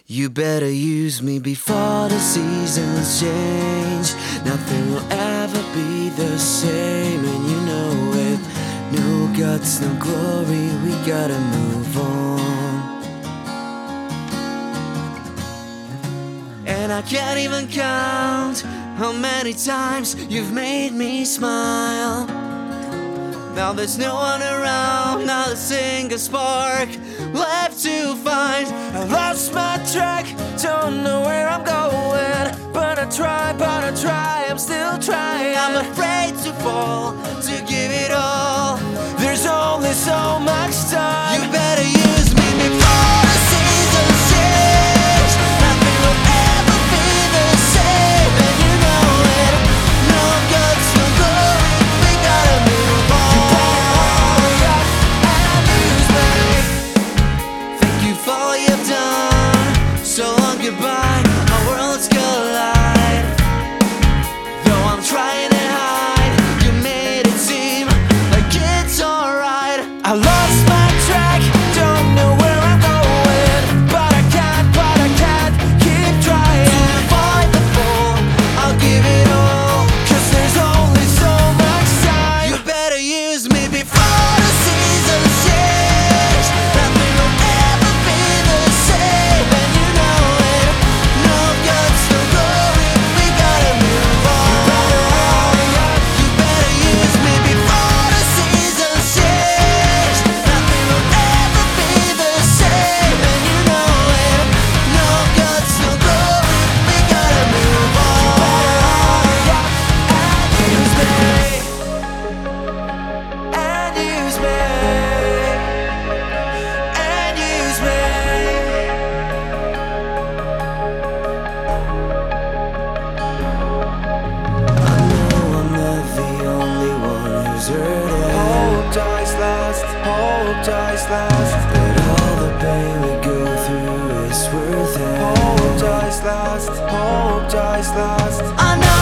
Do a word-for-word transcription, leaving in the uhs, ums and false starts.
You better use me before the seasons change. Nothing will ever be the same, and you know it. No guts, no glory, we gotta move on. And I can't even count how many times you've made me smile. Now there's no one around, not a single spark left to find. I lost my track, don't know where I'm going, but I try, but I try, I'm still trying. I'm afraid to fall, to give it all. There's only so much time. You better use me before the seasons change. Nothing will ever be the same, and you know it. No guts, no glory, we gotta move on. All you've done, so long goodbye, our worlds collide. Though I'm trying to hide, you made it seem like it's alright. I lost my track, don't know where I'm going, but I can't, but I can't keep trying to avoid the fall. I'll give it all, cause there's only so much time. You better use me before the seasons change. Nothing will ever be the same, and you know it. No guts, no glory, we gotta move on. You better use me before the seasons change. Nothing will ever be the same, and you know it. No guts, no glory, we gotta move on. And use me, and use me, and use me. I know I'm not the only one who's hurting. Hope dies last, hope dies last, but all the pain we go through is worth it. Hope dies last, hope dies last. I know